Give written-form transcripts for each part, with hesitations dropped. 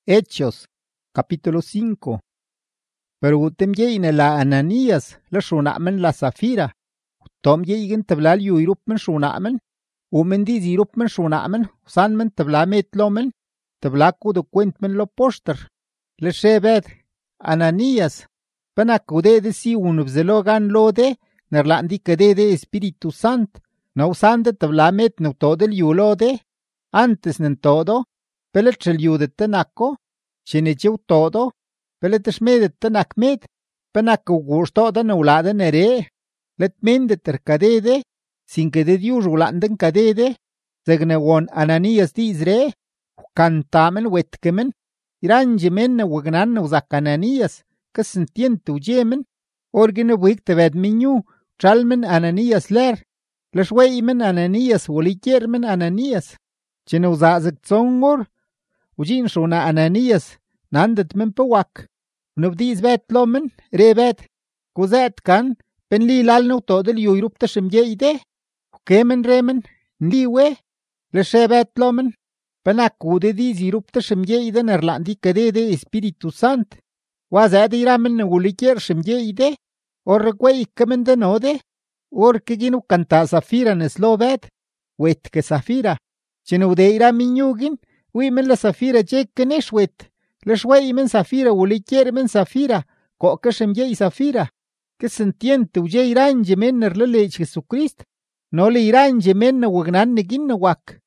Hechos, capítulo 5. Pero temyeine la Ananías, la shunamen la Safira. Tom yeigen tablal yuirupmen shunamen. Umendi zirupmen shunamen, sanmen tabla metlomen. Tablaku de kwentmen lo poster. Le shebed, Ananías. Panakude de si unubzelogan lode, nerlandi kade de Espíritu Sant. No usande tabla met no todo el yulode. Antes nen todo. Pelet chelyudet tenako, chinechiu todo, pelet shmedet tenakmed, penako gusto da neulada nere, let mende terkadede, sin que de Dios ulanden kadede, zegnewon Ananías dizre, cantamen wetkemen, iranjemen wagnan uzak Ananías, kasentient ujemen, orgene wik teved minyu, chalmen Ananías ler, leshweimen Ananías wolikiermen Ananías, chinuzazek zongor, Ujin shuna Ananías, nandet men pewak. Nubdiz bet lomen, rebet. Kuzet kan, pen li lal no todel yuirup tashem yeide. Kemen remen, ndiwe. Leshebet lomen. Penakude diz irup tashem yeide nerlandi kadede Espíritu Sant. Wazad iramen ulikier shem yeide. Orrekwei kemen de node. Orkeginu kanta Safira neslobet. Wet ke Safira. Chenude iramin yugin. Wimen la Safira checken eshwet. Leshwei men Safira ulikier men Safira. Kokashem yei Safira. Que sentiente uje iranje menner lelech Jesucrist. No le iranje menna wagnan negin wak.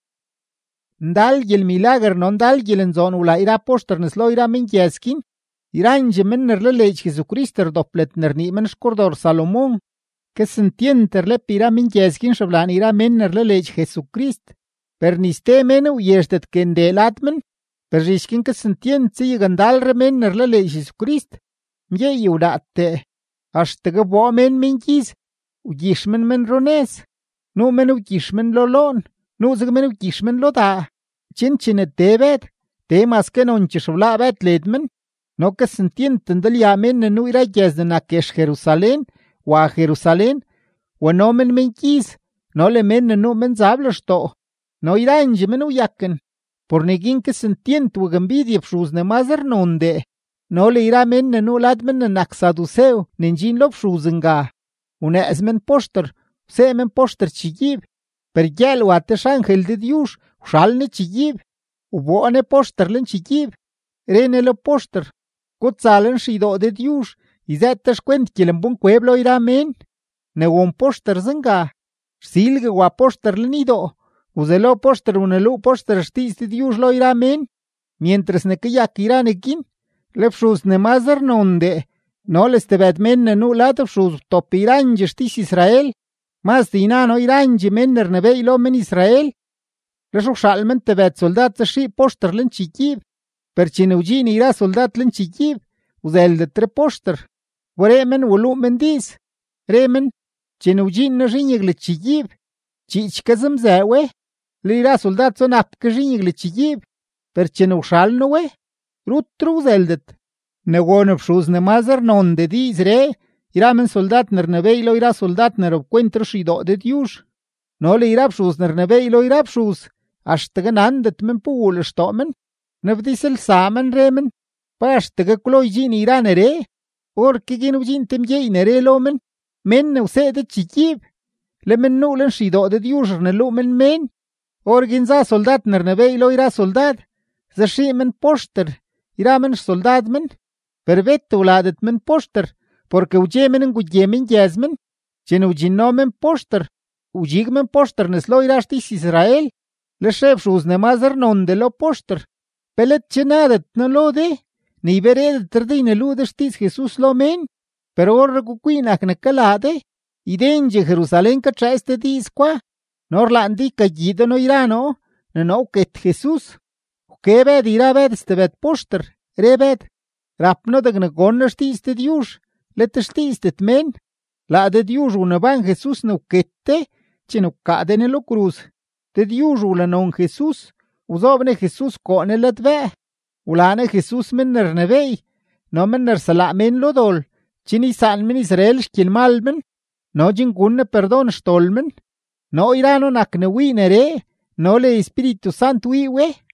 Ndal yel milagr non dal yelen zon ula ira poster neslo ira men yeskin. Iranje menner lelech Jesucrist doplet nerni men skordor Salomon. Que sentiente le pira men yeskin shablan ira menner lelech Jesucrist. Per niste menu yeshtet kendelatmen, per rishkin que sentient si gandal remen nerlele Jesucrist. Mye yudate, ashtega bo men minkiz, ugishmen men rones, no men ugishmen lolon, no zigmen ugishmen loda. Chin debet, te maske non chishlabet ledmen, no que sentient ndaliamen nu ira yezden akesh Jerusalén, wa Jerusalén, wa no men minkiz, no le men no men zablashto. No iranje men uyaken, por negin que sentient ugambidia pshuz ne mazer nonde. No le ira men no ladmen naksaduseo, ninjin lo pshuzenga. Une esmen poster, se men poster chigib. Per gel watesh ángel de Dios, ushalne chigib. Uboane poster len chigib. Rene lo poster. Kutzalen shido de Dios, izetesh kwent kilen bun pueblo ira men. Ne won poster zenga. Silge wa poster lenido. Uzelo poster unelu poster stis de Dios lo irá men, mientras ne que yak irá nekin, lepshus ne mazer nonde, no les tebet men nu latopshus top iranje stis Israel, mas dinano iranje menner ne veilo men Israel, leshuxalmen tebet soldat shi poster len chikib, per chinujin irá soldat len chikib, uzel de tre poster, waremen wulu mendis, remen, chinujin ne jinyeg le chikib, chichkazem zewe, Lira soldat son ap kajin le chigib, per chenushal no we, rutru zeldet. Ne won pshuz ne mazer non de dizre, iramen soldat ner neveilo ira soldat ner obquentro shido de Dios. No le ira pshuz ner neveilo ira pshuz, ashtagan andet men pul stomen, nevdisel samen remen, pa ashtaga kloijin ira nere, or kigin ujin temye nere lomen, men ne use de chigib, le men nulen shido de Dios ne lumen men, Orginza soldat nerneveilo ira soldad, zashimen poster, iramen soldadmen, pervet uladet men poster, porque ujemen en gujemen yazmen, chen ujinomen poster, ujigmen poster neslo irastis Israel, le shef shuz ne mazer non de lo poster, pelet chenadet no lo de, ni vered terdine ludestis Jesus lo men, pero orre kuquinak ne kalade, idenge Jerusalén ka chaste disqua, Norlandi cayido no irano, no ket Jesús. Kebed irabed stebed poster, rebed. Rapno de gnagon stis de Dios, let stis de men. La de Dios una van Jesús no kette, chino cadene lo cruz. De Dios ula non Jesús, uzobne Jesús con el adve. Ulane Jesús men nernevei, no men nersala men lodol, chini san men Israel shkil malmen, no jingunne perdon stolmen. No irano naknewi nere, no le Espíritu Santo iwe.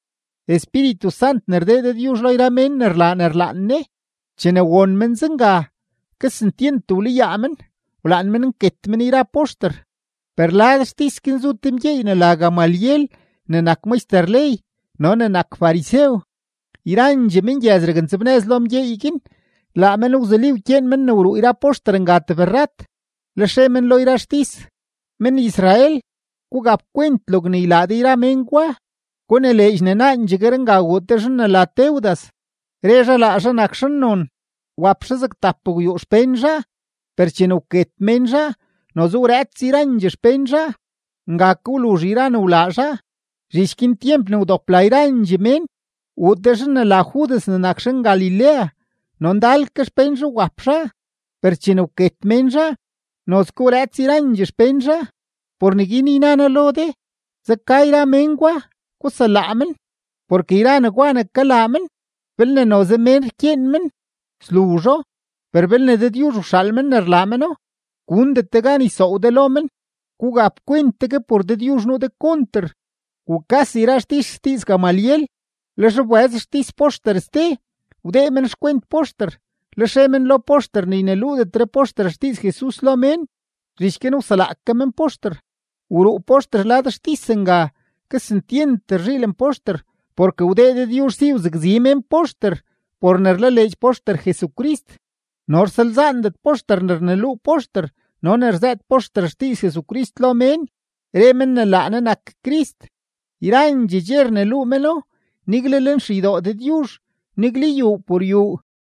Espíritu Sant ne rdee Dios lo ira men ne rlaan ne. Chene won men zanga, kesentyent wliya men, wlaan men nket men ira poster. Per lad stis kin zutem yey ne la Gamaliel, ne nak meister ley, no ne nak fariseo. Irange men yazregan sebnez lom yeykin, la men uzeliw kien men ne wru ira poster ngat berrat. Le men lo ira stis. Men Israel, kugap kwent log ne ilade ira mengwa. Kone leij ne nange gerenga woterzhen ne la teudas. Reja la zhan akshen non. Wapshezek tapu yu spenja. Per chenuket menja. No zuretz irange spenja. Nga kulu jiran ulaja. Rishkin tiemp ne udopla irange men. Woterzhen ne la judes ne nakshen Galilea. Non dalke spenja wapsha. Per chenuket menja. Nos kuretz irange spenja. Por nigini nana lode. Zakaira mengwa. Kusalamen. Porque irana guana kalamen. Belne no zemer kienmen. Slujo. Per belne de Dios shalmen nerlameno. Kunde tegani so de lomen. Kugap cuente que por de Dios no de conter. Kukas irastis tis Gamaliel. Les rebuez poster ste. Udemen squent poster. Les emen lo poster ni nelude tre poster stis Jesús lo men. Rishkenu salakamen poster. Uru poster lad stisenga. Que se entiende rilen poster. Porque ude de Dios si uzgzimen poster. Por nerle lej poster Jesucrist. Nor salzandet poster nernelu poster. No nerzet poster stis Jesucrist lo men. Remen ne lanen ak Christ. Iran jijer ne lumelo. Nigle len shido de Dios. Nigli yu por yu.